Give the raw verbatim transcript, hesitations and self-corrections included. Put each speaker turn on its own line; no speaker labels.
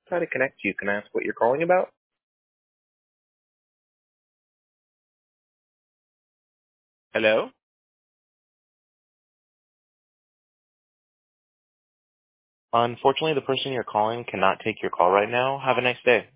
Try to connect you. Can I ask what you're calling about? Hello? Unfortunately, the person you're calling cannot take your call right now. Have a nice day.